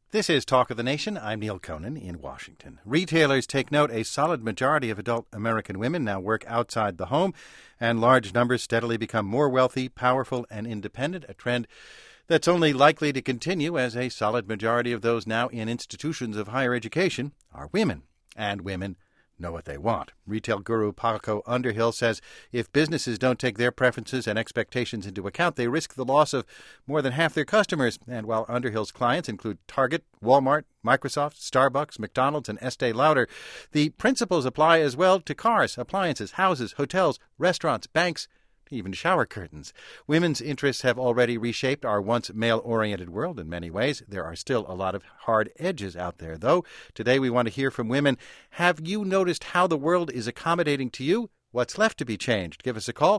This is Talk of the Nation. I'm Neil Conan in Washington. Retailers take note a solid majority of adult American women now work outside the home, and large numbers steadily become more wealthy, powerful, and independent, a trend that's only likely to continue as a solid majority of those now in institutions of higher education are women, and women know what they want. Retail guru Paco Underhill says if businesses don't take their preferences and expectations into account, they risk the loss of more than half their customers. And while Underhill's clients include Target, Walmart, Microsoft, Starbucks, McDonald's, and Estee Lauder, the principles apply as well to cars, appliances, houses, hotels, restaurants, banks, even shower curtains. Women's interests have already reshaped our once male-oriented world in many ways. There are still a lot of hard edges out there, though. Today we want to hear from women. Have you noticed how the world is accommodating to you? What's left to be changed? Give us a call,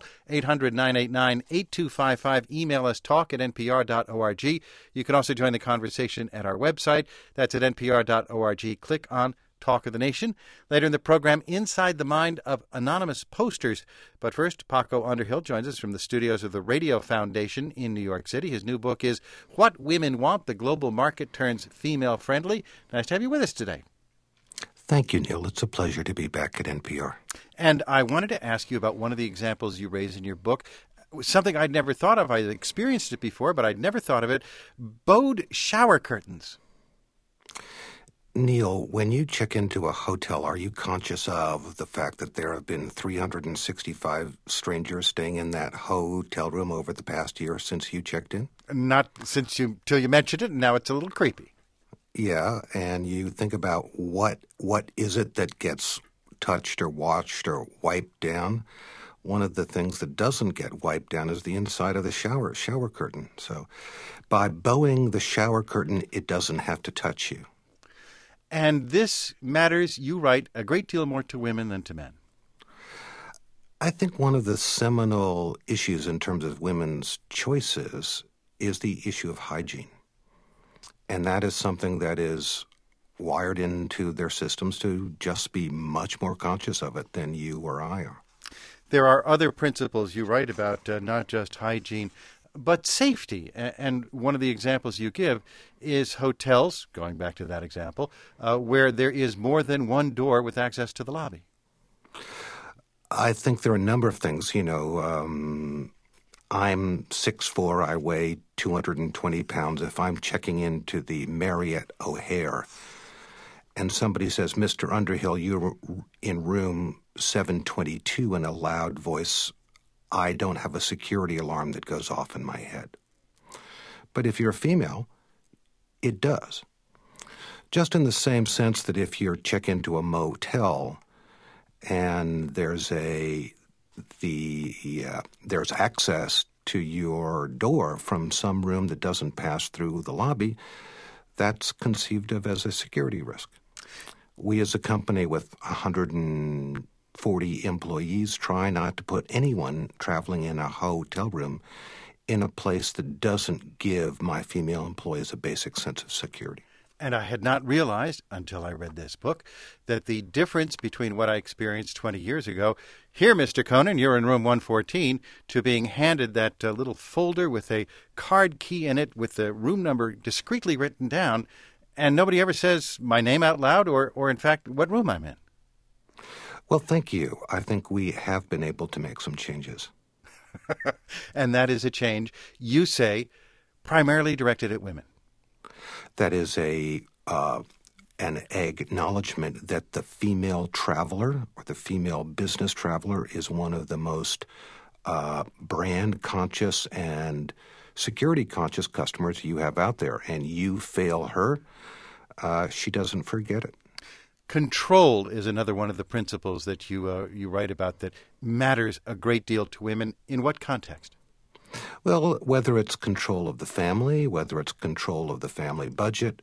800-989-8255. Email us, talk@npr.org. You can also join the conversation at our website. That's at npr.org. Click on Talk of the Nation. Later in the program, Inside the Mind of Anonymous Posters. But first, Paco Underhill joins us from the studios of the Radio Foundation in New York City. His new book is What Women Want, The Global Market Turns Female Friendly. Nice to have you with us today. Thank you, Neil. It's a pleasure to be back at NPR. And I wanted to ask you about one of the examples you raise in your book, something I'd never thought of. I'd experienced it before, but I'd never thought of it. Bowed shower curtains. Neil, when you check into a hotel, are you conscious of the fact that there have been 365 strangers staying in that hotel room over the past year since you checked in? Not till you mentioned it, and now it's a little creepy. Yeah, and you think about what is it that gets touched or watched or wiped down. One of the things that doesn't get wiped down is the inside of the shower curtain. So by bowing the shower curtain, it doesn't have to touch you. And this matters, you write, a great deal more to women than to men. I think one of the seminal issues in terms of women's choices is the issue of hygiene. And that is something that is wired into their systems to just be much more conscious of it than you or I are. There are other principles you write about, not just hygiene, but safety. And one of the examples you give is hotels, going back to that example, where there is more than one door with access to the lobby. I think there are a number of things. I'm 6'4", I weigh 220 pounds. If I'm checking into the Marriott O'Hare and somebody says, Mr. Underhill, you're in room 722 in a loud voice, I don't have a security alarm that goes off in my head. But if you're a female, it does. Just in the same sense that if you check into a motel and there's access to your door from some room that doesn't pass through the lobby, that's conceived of as a security risk. We as a company with 140 employees try not to put anyone traveling in a hotel room in a place that doesn't give my female employees a basic sense of security. And I had not realized, until I read this book, that the difference between what I experienced 20 years ago, here, Mr. Conan, you're in room 114, to being handed that little folder with a card key in it with the room number discreetly written down, and nobody ever says my name out loud or in fact, what room I'm in. Well, thank you. I think we have been able to make some changes. And that is a change, you say, primarily directed at women. That is an acknowledgement that the female traveler or the female business traveler is one of the most brand-conscious and security-conscious customers you have out there. And you fail her, she doesn't forget it. Control is another one of the principles that you write about that matters a great deal to women. In what context? Well, whether it's control of the family, whether it's control of the family budget,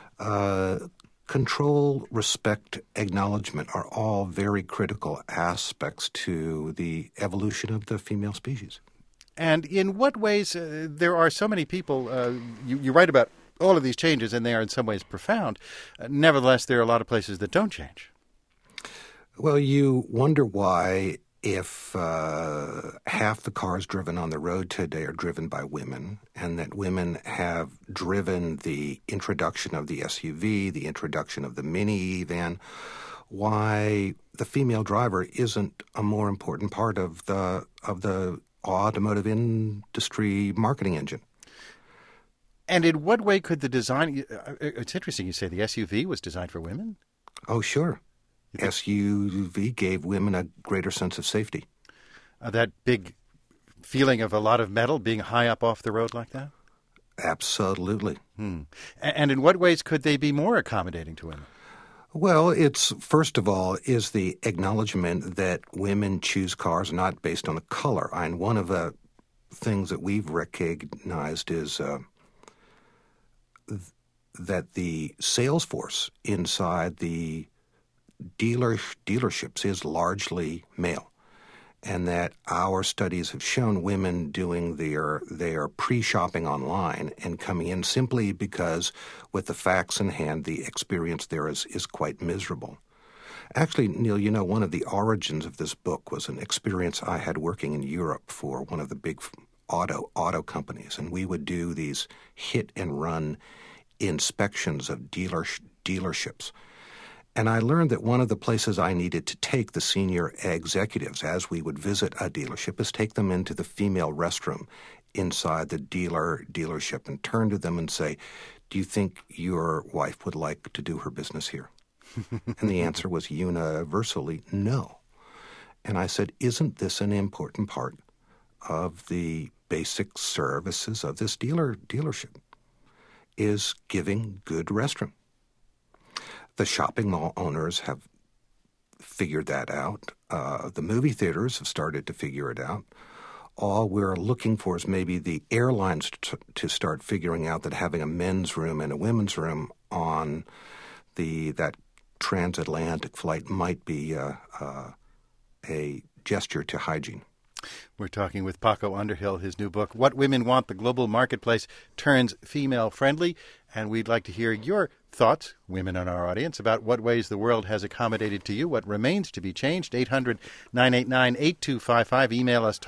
control, respect, acknowledgement are all very critical aspects to the evolution of the female species. And in what ways there are so many people, you write about all of these changes, and they are in some ways profound. Nevertheless, there are a lot of places that don't change. Well, you wonder why if half the cars driven on the road today are driven by women, and that women have driven the introduction of the SUV, the introduction of the mini van, why the female driver isn't a more important part of the automotive industry marketing engine. And in what way could the design... It's interesting you say the SUV was designed for women? Oh, sure. SUV gave women a greater sense of safety. That big feeling of a lot of metal being high up off the road like that? Absolutely. And in what ways could they be more accommodating to women? Well, it's, first of all, is the acknowledgement that women choose cars not based on the color. And one of the things that we've recognized is that the sales force inside the dealerships is largely male, and that our studies have shown women doing their pre-shopping online and coming in simply because with the facts in hand, the experience there is quite miserable. Actually, Neil, you know, one of the origins of this book was an experience I had working in Europe for one of the big auto companies, and we would do these hit-and-run inspections of dealerships. And I learned that one of the places I needed to take the senior executives as we would visit a dealership is take them into the female restroom inside the dealership and turn to them and say, "Do you think your wife would like to do her business here?" And the answer was universally no. And I said, isn't this an important part of the basic services of this dealership? Is giving good restroom. The shopping mall owners have figured that out. The movie theaters have started to figure it out. All we're looking for is maybe the airlines to start figuring out that having a men's room and a women's room on that transatlantic flight might be a gesture to hygiene. We're talking with Paco Underhill. His new book, What Women Want, The Global Marketplace Turns Female-Friendly. And we'd like to hear your thoughts, women in our audience, about what ways the world has accommodated to you, what remains to be changed. 800-989-8255. Email us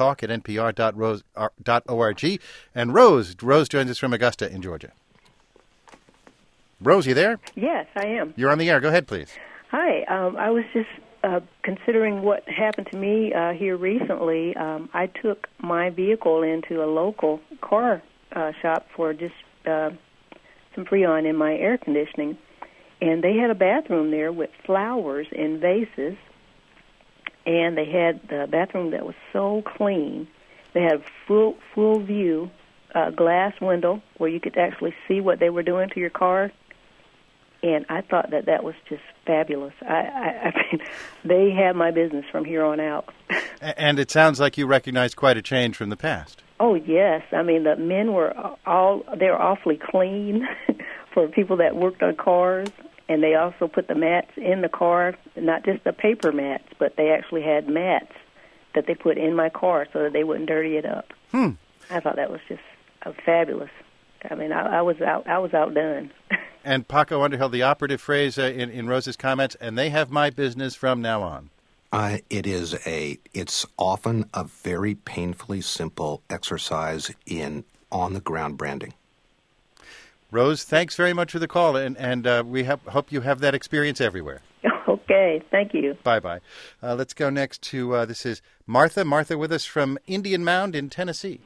talk@npr.org. And Rose joins us from Augusta in Georgia. Rose, you there? Yes, I am. You're on the air. Go ahead, please. Hi. I was just considering what happened to me here recently. I took my vehicle into a local car shop for just some Freon in my air conditioning, and they had a bathroom there with flowers in vases, and they had the bathroom that was so clean. They had full view glass window where you could actually see what they were doing to your car. And I thought that was just fabulous. I mean, they had my business from here on out. And it sounds like you recognized quite a change from the past. Oh, yes. I mean, the men were they were awfully clean for people that worked on cars. And they also put the mats in the car, not just the paper mats, but they actually had mats that they put in my car so that they wouldn't dirty it up. I thought that was just fabulous. I mean, I was outdone. And Paco Underhill, the operative phrase in Rose's comments, and they have my business from now on. It's often a very painfully simple exercise in on-the-ground branding. Rose, thanks very much for the call, and we hope you have that experience everywhere. Okay, thank you. Bye-bye. Let's go next to, this is Martha. Martha with us from Indian Mound in Tennessee.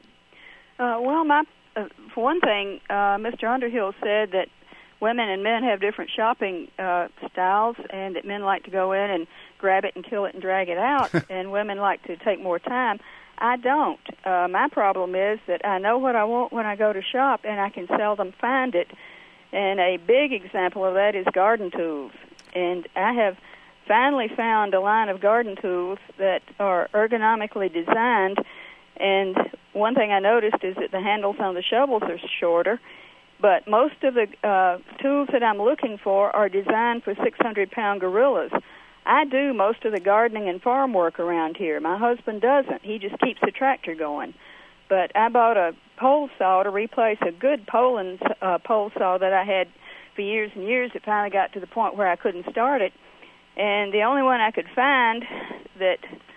For one thing, Mr. Underhill said that women and men have different shopping styles, and that men like to go in and grab it and kill it and drag it out, and women like to take more time. I don't. My problem is that I know what I want when I go to shop, and I can seldom find it. And a big example of that is garden tools. And I have finally found a line of garden tools that are ergonomically designed. And one thing I noticed is that the handles on the shovels are shorter. But most of the tools that I'm looking for are designed for 600-pound gorillas. I do most of the gardening and farm work around here. My husband doesn't. He just keeps the tractor going. But I bought a pole saw to replace a good pole saw that I had for years and years. It finally got to the point where I couldn't start it. And the only one I could find that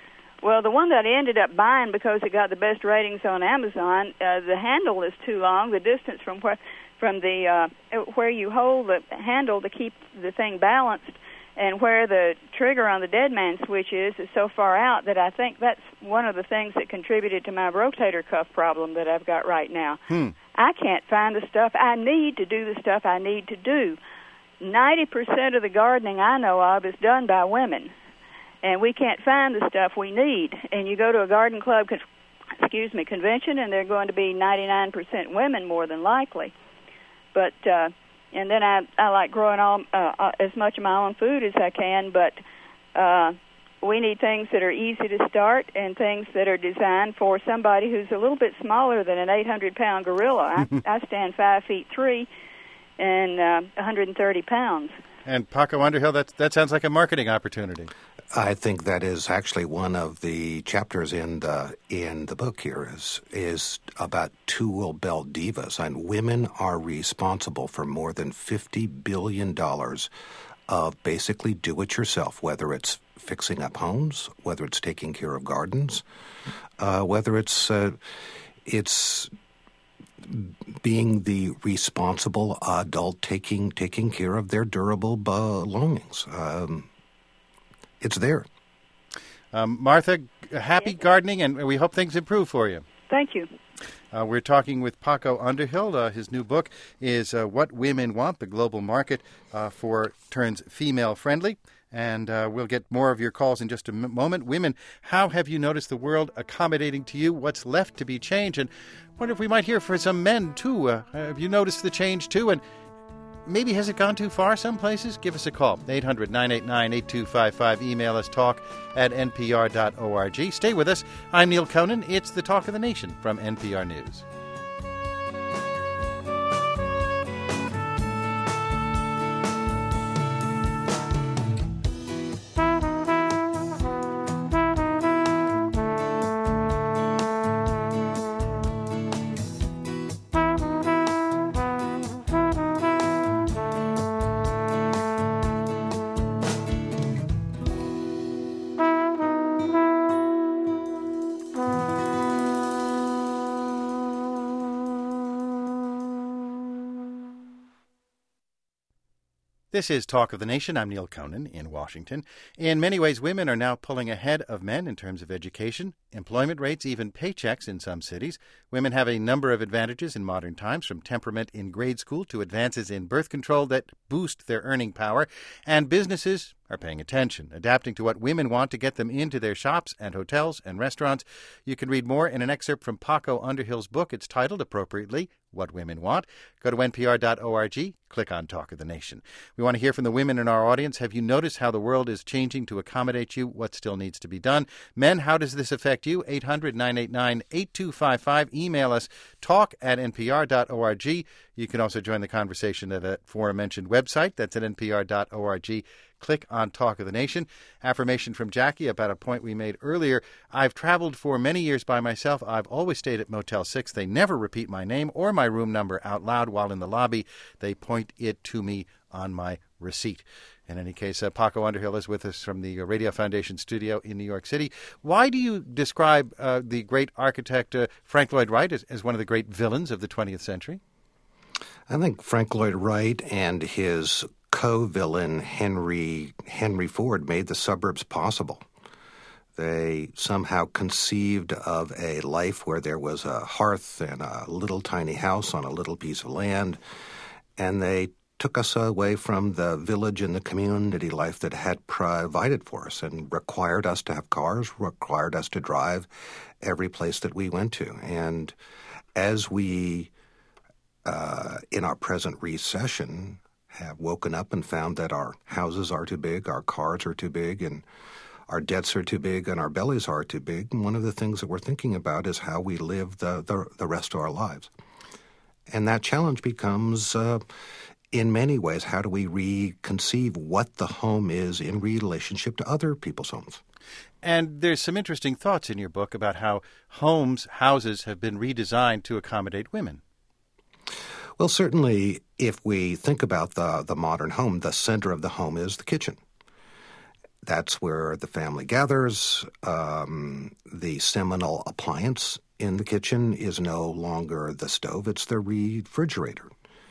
Well, the one that I ended up buying because it got the best ratings on Amazon, the handle is too long. The distance from where you hold the handle to keep the thing balanced and where the trigger on the dead man switch is so far out that I think that's one of the things that contributed to my rotator cuff problem that I've got right now. I can't find the stuff I need to do the stuff I need to do. 90% of the gardening I know of is done by women, and we can't find the stuff we need. And you go to a garden club convention, and they're going to be 99% women more than likely. But and then I like growing as much of my own food as I can, but we need things that are easy to start and things that are designed for somebody who's a little bit smaller than an 800-pound gorilla. I stand 5'3" and 130 pounds. And Paco Underhill, that sounds like a marketing opportunity. I think that is actually one of the chapters in the book here is about tool belt divas, and women are responsible for more than $50 billion of basically do-it-yourself, whether it's fixing up homes, whether it's taking care of gardens, whether it's being the responsible adult taking care of their durable belongings. It's there. Martha, happy gardening, and we hope things improve for you. Thank you. We're talking with Paco Underhill. His new book is What Women Want, the Global Market turns female-friendly. And we'll get more of your calls in just a moment. Women, how have you noticed the world accommodating to you? What's left to be changed? And I wonder if we might hear from some men, too. Have you noticed the change, too? And maybe has it gone too far some places? Give us a call, 800-989-8255. Email us, talk@npr.org. Stay with us. I'm Neil Conan. It's the Talk of the Nation from NPR News. This is Talk of the Nation. I'm Neil Conan in Washington. In many ways, women are now pulling ahead of men in terms of education, employment rates, even paychecks in some cities. Women have a number of advantages in modern times, from temperament in grade school to advances in birth control that boost their earning power. And businesses are paying attention, adapting to what women want to get them into their shops and hotels and restaurants. You can read more in an excerpt from Paco Underhill's book. It's titled, appropriately, What Women Want. Go to npr.org, click on Talk of the Nation. We want to hear from the women in our audience. Have you noticed how the world is changing to accommodate you? What still needs to be done? Men, how does this affect you? 800-989-8255. Email us, talk@npr.org. You can also join the conversation at that aforementioned website. That's at npr.org. Click on Talk of the Nation. Affirmation from Jackie about a point we made earlier. I've traveled for many years by myself. I've always stayed at Motel 6. They never repeat my name or my room number out loud while in the lobby. They point it to me on my receipt. In any case, Paco Underhill is with us from the Radio Foundation studio in New York City. Why do you describe the great architect Frank Lloyd Wright as one of the great villains of the 20th century? I think Frank Lloyd Wright and his co-villain Henry Ford made the suburbs possible. They somehow conceived of a life where there was a hearth and a little tiny house on a little piece of land, and they took us away from the village and the community life that had provided for us and required us to have cars, required us to drive every place that we went to. And as we, in our present recession, have woken up and found that our houses are too big, our cars are too big, and our debts are too big, and our bellies are too big. And one of the things that we're thinking about is how we live the rest of our lives. And that challenge becomes, in many ways, how do we reconceive what the home is in relationship to other people's homes? And there's some interesting thoughts in your book about how houses have been redesigned to accommodate women. Well, certainly, if we think about the modern home, the center of the home is the kitchen. That's where the family gathers. The seminal appliance in the kitchen is no longer the stove, it's the refrigerator.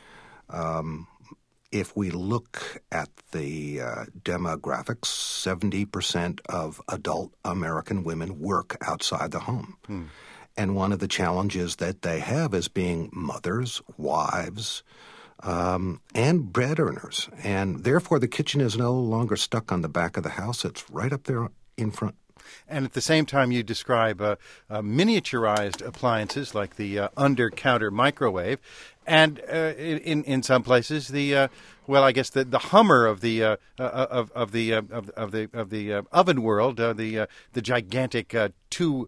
If we look at the demographics, 70% of adult American women work outside the home. And one of the challenges that they have is being mothers, wives, and bread earners. And therefore, the kitchen is no longer stuck on the back of the house. It's right up there in front. And at the same time, you describe miniaturized appliances like the under-counter microwave, and in some places the the Hummer of the oven world, the gigantic two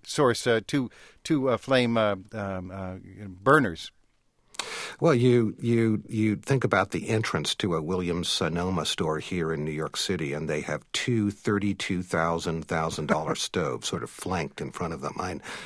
flame burners. Well, you think about the entrance to a Williams-Sonoma store here in New York City, and they have two $32,000 stoves sort of flanked in front of them.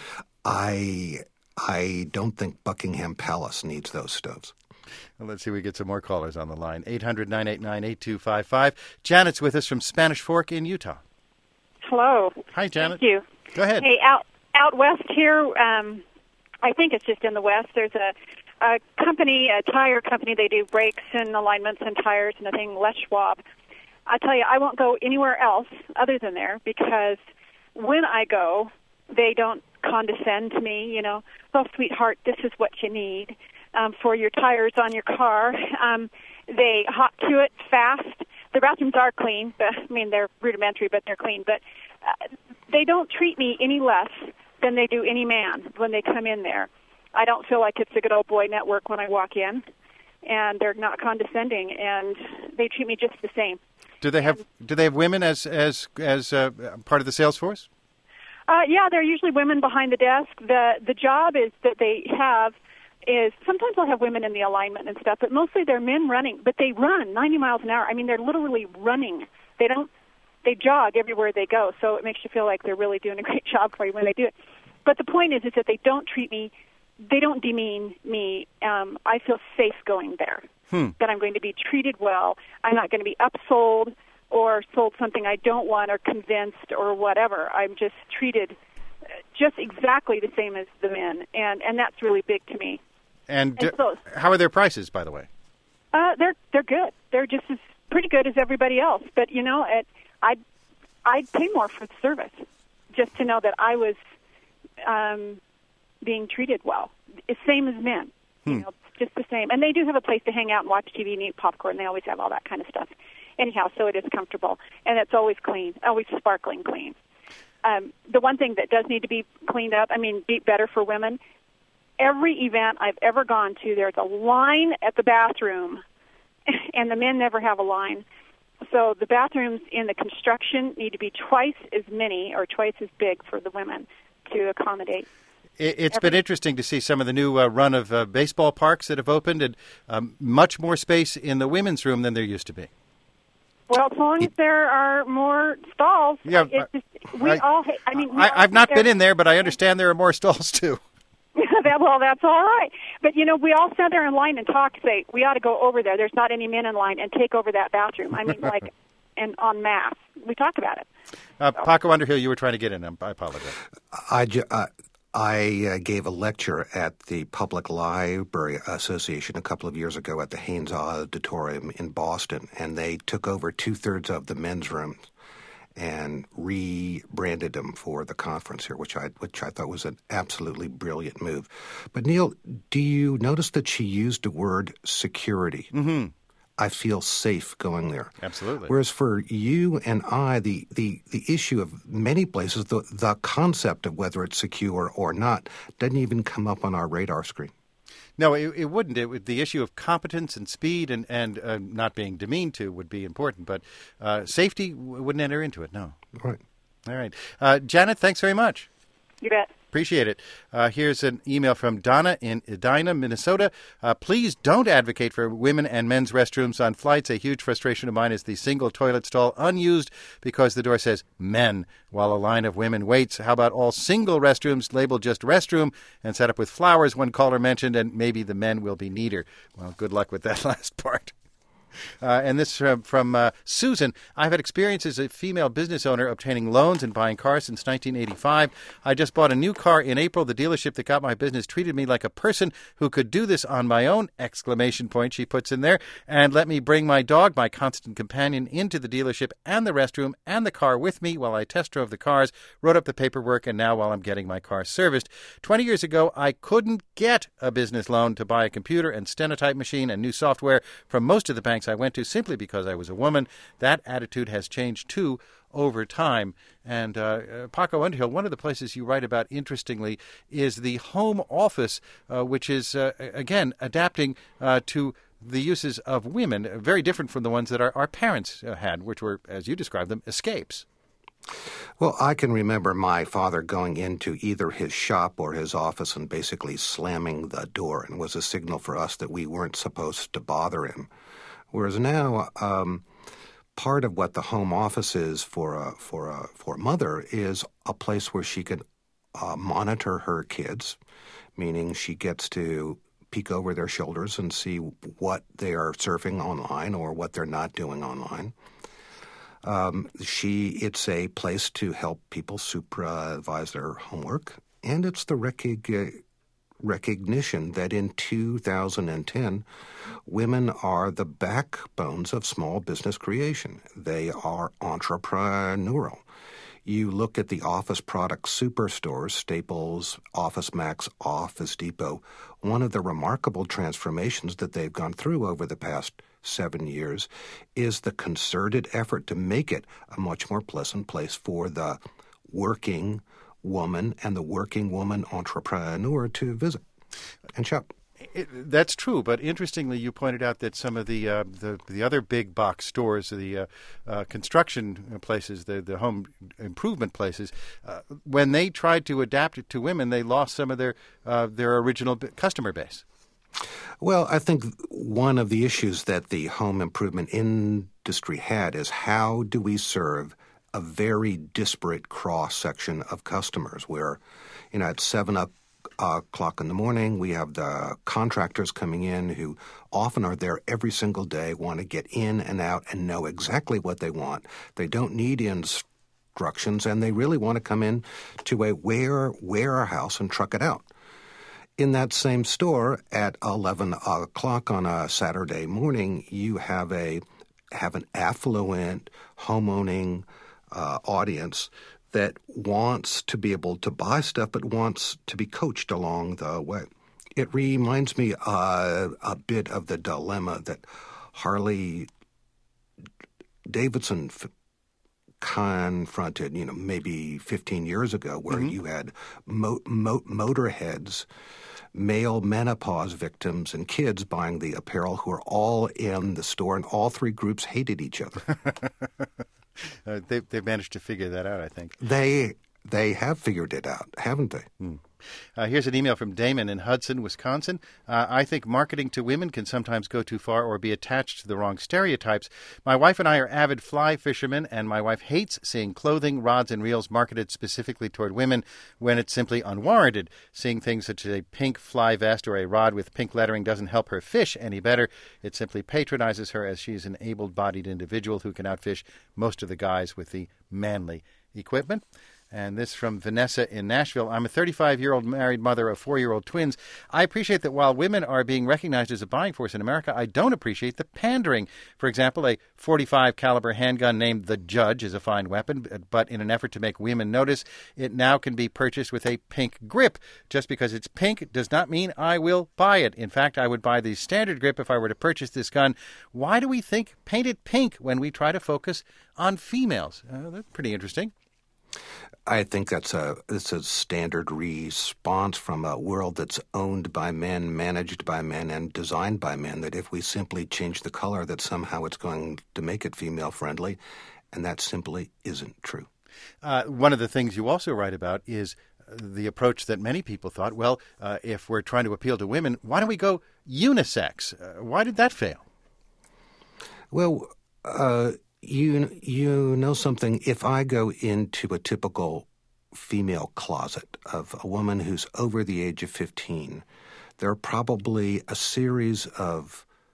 I don't think Buckingham Palace needs those stoves. Well, let's see if we get some more callers on the line. 800-989-8255. Janet's with us from Spanish Fork in Utah. Hello. Hi, Janet. Thank you. Go ahead. Hey, out west here, I think it's just in the west, there's a company, a tire company. They do brakes and alignments and tires and everything, Les Schwab. I tell you, I won't go anywhere else other than there because when I go, they don't condescend to me, oh, sweetheart, this is what you need for your tires on your car. They hop to it fast. The bathrooms are clean. They're rudimentary, but they're clean. But they don't treat me any less than they do any man when they come in there. I don't feel like it's a good old boy network when I walk in, and they're not condescending, and they treat me just the same. Do they have women as part of the sales force? Yeah, they're usually women behind the desk. The job is that they have is sometimes they'll have women in the alignment and stuff, but mostly they're men running. But they run 90 miles an hour. They're literally running. They jog everywhere they go, so it makes you feel like they're really doing a great job for you when they do it. But the point is that they don't treat me. They don't demean me. I feel safe going there, that I'm going to be treated well. I'm not going to be upsold or sold something I don't want or convinced or whatever. I'm just treated just exactly the same as the men, and that's really big to me. And so, how are their prices, by the way? They're good. They're just as pretty good as everybody else. But, I'd pay more for the service just to know that I was being treated well. It's same as men, just the same. And they do have a place to hang out and watch TV and eat popcorn. They always have all that kind of stuff. Anyhow, so it is comfortable. And it's always clean, always sparkling clean. The one thing that does need to be cleaned up, be better for women, every event I've ever gone to, there's a line at the bathroom, and the men never have a line. So the bathrooms in the construction need to be twice as many or twice as big for the women to accommodate. It's been interesting to see some of the new run of baseball parks that have opened, and much more space in the women's room than there used to be. Well, as long as there are more stalls, yeah, I've not been in there, but I understand there are more stalls too. Well, that's all right. But, we all sat there in line and talked, say, we ought to go over there. There's not any men in line, and take over that bathroom. And en masse. We talked about it. Paco Underhill, you were trying to get in. I apologize. I gave a lecture at the Public Library Association a couple of years ago at the Haynes Auditorium in Boston, and they took over 2/3 of the men's rooms and rebranded them for the conference here, which I thought was an absolutely brilliant move. But Neil, do you notice that she used the word security? Mm-hmm. I feel safe going there. Absolutely. Whereas for you and I, the issue of many places, the concept of whether it's secure or not doesn't even come up on our radar screen. No, it wouldn't. The issue of competence and speed and not being demeaned to would be important, but safety wouldn't enter into it, no. Right. All right. Janet, thanks very much. You bet. Appreciate it. Here's an email from Donna in Edina, Minnesota. Please don't advocate for women and men's restrooms on flights. A huge frustration of mine is the single toilet stall unused because the door says men while a line of women waits. How about all single restrooms labeled just restroom and set up with flowers, one caller mentioned, and maybe the men will be neater. Well, good luck with that last part. And this from Susan. I've had experience as a female business owner obtaining loans and buying cars since 1985. I just bought a new car in April. The dealership that got my business treated me like a person who could do this on my own, ! She puts in there, and let me bring my dog, my constant companion, into the dealership and the restroom and the car with me while I test drove the cars, wrote up the paperwork, and now while I'm getting my car serviced. 20 years ago, I couldn't get a business loan to buy a computer and stenotype machine and new software from most of the banks I went to simply because I was a woman. That attitude has changed, too, over time. And Paco Underhill, one of the places you write about, interestingly, is the home office, which is, again, adapting to the uses of women, very different from the ones that our parents had, which were, as you described them, escapes. Well, I can remember my father going into either his shop or his office and basically slamming the door, and was a signal for us that we weren't supposed to bother him. Whereas now, part of what the home office is for a mother is a place where she can monitor her kids, meaning she gets to peek over their shoulders and see what they are surfing online or what they're not doing online. It's a place to help people supervise their homework, and it's the recognition that in 2010, women are the backbones of small business creation. They are entrepreneurial. You look at the office product superstores, Staples, OfficeMax, Office Depot, one of the remarkable transformations that they've gone through over the past 7 years is the concerted effort to make it a much more pleasant place for the working woman and the working woman entrepreneur to visit and shop. That's true, but interestingly, you pointed out that some of the other big box stores, the construction places, the home improvement places, when they tried to adapt it to women, they lost some of their original customer base. Well, I think one of the issues that the home improvement industry had is how do we serve a very disparate cross-section of customers where, at 7 o'clock in the morning, we have the contractors coming in who often are there every single day, want to get in and out and know exactly what they want. They don't need instructions, and they really want to come in to a warehouse and truck it out. In that same store at 11 o'clock on a Saturday morning, you have an affluent homeowning audience that wants to be able to buy stuff but wants to be coached along the way. It reminds me a bit of the dilemma that Harley Davidson confronted, maybe 15 years ago, where you had motorheads, male menopause victims, and kids buying the apparel who are all in the store, and all three groups hated each other. They've managed to figure that out, I think. They have figured it out, haven't they? Here's an email from Damon in Hudson, Wisconsin. I think marketing to women can sometimes go too far or be attached to the wrong stereotypes. My wife and I are avid fly fishermen, and my wife hates seeing clothing, rods, and reels marketed specifically toward women when it's simply unwarranted. Seeing things such as a pink fly vest or a rod with pink lettering doesn't help her fish any better. It simply patronizes her, as she's an able-bodied individual who can outfish most of the guys with the manly equipment. And this from Vanessa in Nashville. I'm a 35-year-old married mother of 4-year-old twins. I appreciate that while women are being recognized as a buying force in America, I don't appreciate the pandering. For example, a .45 caliber handgun named the Judge is a fine weapon, but in an effort to make women notice, it now can be purchased with a pink grip. Just because it's pink does not mean I will buy it. In fact, I would buy the standard grip if I were to purchase this gun. Why do we think paint it pink when we try to focus on females? That's pretty interesting. I think it's a standard response from a world that's owned by men, managed by men, and designed by men, that if we simply change the color, that somehow it's going to make it female-friendly, and that simply isn't true. One of the things you also write about is the approach that many people thought, if we're trying to appeal to women, why don't we go unisex? Why did that fail? Well, You know something, if I go into a typical female closet of a woman who's over the age of 15, there are probably a series of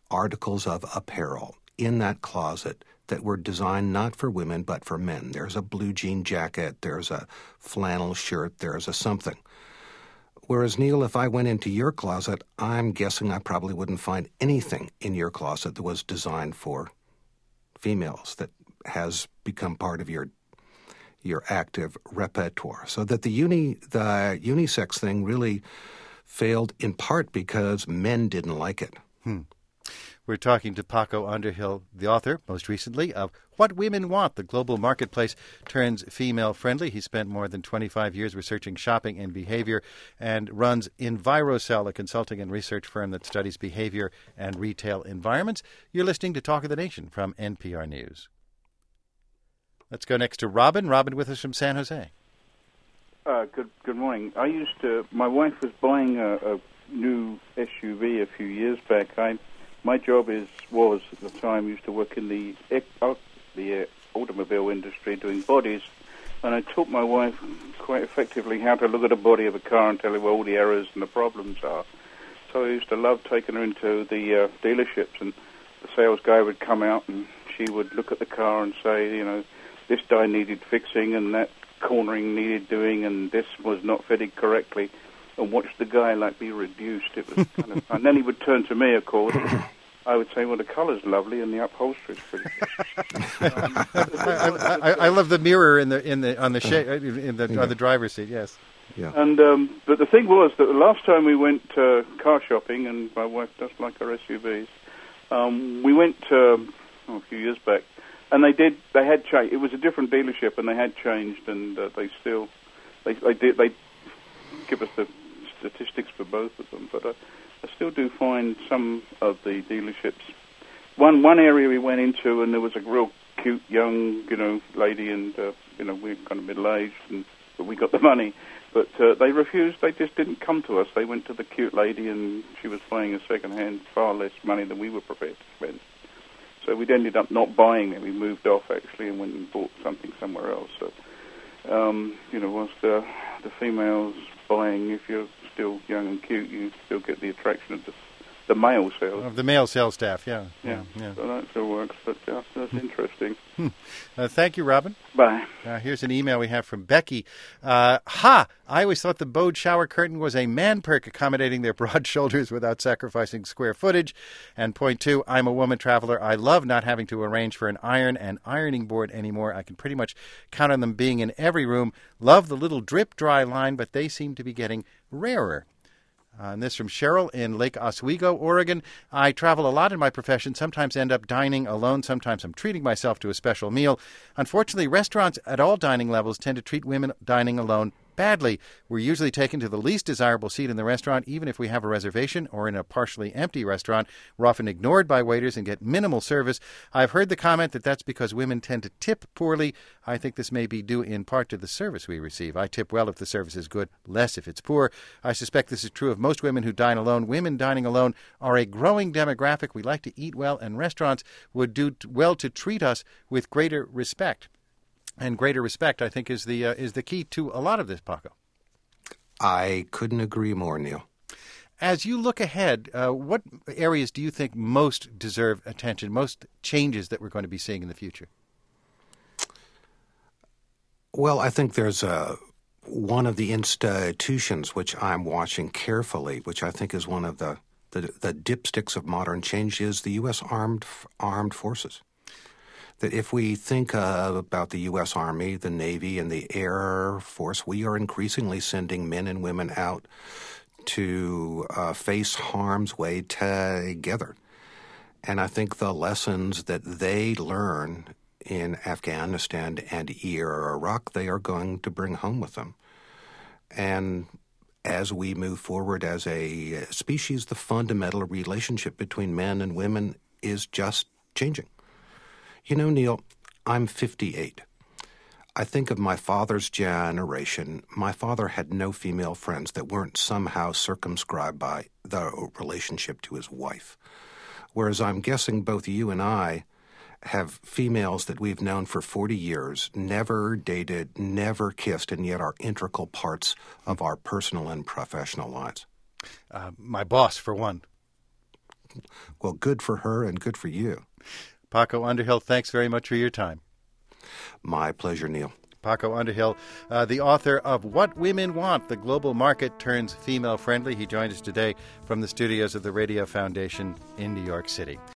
articles of apparel in that closet that were designed not for women but for men. There's a blue jean jacket, there's a flannel shirt, there's a something. Whereas, Neil, if I went into your closet, I'm guessing I probably wouldn't find anything in your closet that was designed for females, that has become part of your active repertoire. So that the unisex thing really failed in part because men didn't like it. We're talking to Paco Underhill, the author, most recently, of What Women Want, the Global Marketplace Turns Female-Friendly. He spent more than 25 years researching shopping and behavior and runs EnviroCell, a consulting and research firm that studies behavior and retail environments. You're listening to Talk of the Nation from NPR News. Let's go next to Robin. Robin with us from San Jose. Good morning. My wife was buying a new SUV a few years back. My job was at the time, used to work in the automobile industry doing bodies, and I taught my wife quite effectively how to look at a body of a car and tell her where all the errors and the problems are. So I used to love taking her into the dealerships, and the sales guy would come out and she would look at the car and say, this die needed fixing and that cornering needed doing and this was not fitted correctly, and watch the guy be reduced. It was kind of fun. And then he would turn to me, of course. I would say, well, the colour's lovely and the upholstery's pretty good. I love the mirror on the driver's seat. Yes. Yeah. And but the thing was that the last time we went car shopping, and my wife does like her SUVs, we went a few years back, and they had changed. It was a different dealership, and they had changed, and they give us the statistics for both of them, but I still do find some of the dealerships. One area we went into, and there was a real cute young, lady, and we're kind of middle-aged, but we got the money. But they refused. They just didn't come to us. They went to the cute lady, and she was buying a second-hand, far less money than we were prepared to spend. So we ended up not buying it. We moved off, actually, and went and bought something somewhere else. So, whilst the females buying, if you're still young and cute, you still get the attraction of the male sales. Of the male sales staff, yeah. So that still works, but that's interesting. Thank you, Robin. Bye. Here's an email we have from Becky. I always thought the bowed shower curtain was a man perk accommodating their broad shoulders without sacrificing square footage. And point 2, I'm a woman traveler. I love not having to arrange for an iron and ironing board anymore. I can pretty much count on them being in every room. Love the little drip dry line, but they seem to be getting rarer. And this from Cheryl in Lake Oswego, Oregon. I travel a lot in my profession, sometimes end up dining alone, sometimes I'm treating myself to a special meal. Unfortunately, restaurants at all dining levels tend to treat women dining alone badly. We're usually taken to the least desirable seat in the restaurant, even if we have a reservation, or in a partially empty restaurant. We're often ignored by waiters and get minimal service. I've heard the comment that that's because women tend to tip poorly. I think this may be due in part to the service we receive. I tip well if the service is good, less if it's poor. I suspect this is true of most women who dine alone. Women dining alone are a growing demographic. We like to eat well, and restaurants would do well to treat us with greater respect. And greater respect, I think, is the key to a lot of this, Paco. I couldn't agree more, Neil. As you look ahead, what areas do you think most deserve attention, most changes that we're going to be seeing in the future? Well, I think there's one of the institutions which I'm watching carefully, which I think is one of the dipsticks of modern change, is the U.S. armed forces. That if we think about the U.S. Army, the Navy, and the Air Force, we are increasingly sending men and women out to face harm's way together. And I think the lessons that they learn in Afghanistan and Iraq, they are going to bring home with them. And as we move forward as a species, the fundamental relationship between men and women is just changing. You know, Neil, I'm 58. I think of my father's generation. My father had no female friends that weren't somehow circumscribed by the relationship to his wife. Whereas I'm guessing both you and I have females that we've known for 40 years, never dated, never kissed, and yet are integral parts of our personal and professional lives. My boss, for one. well, good for her and good for you. Paco Underhill, thanks very much for your time. My pleasure, Neil. Paco Underhill, the author of What Women Want, The Global Market Turns Female Friendly. He joined us today from the studios of the Radio Foundation in New York City.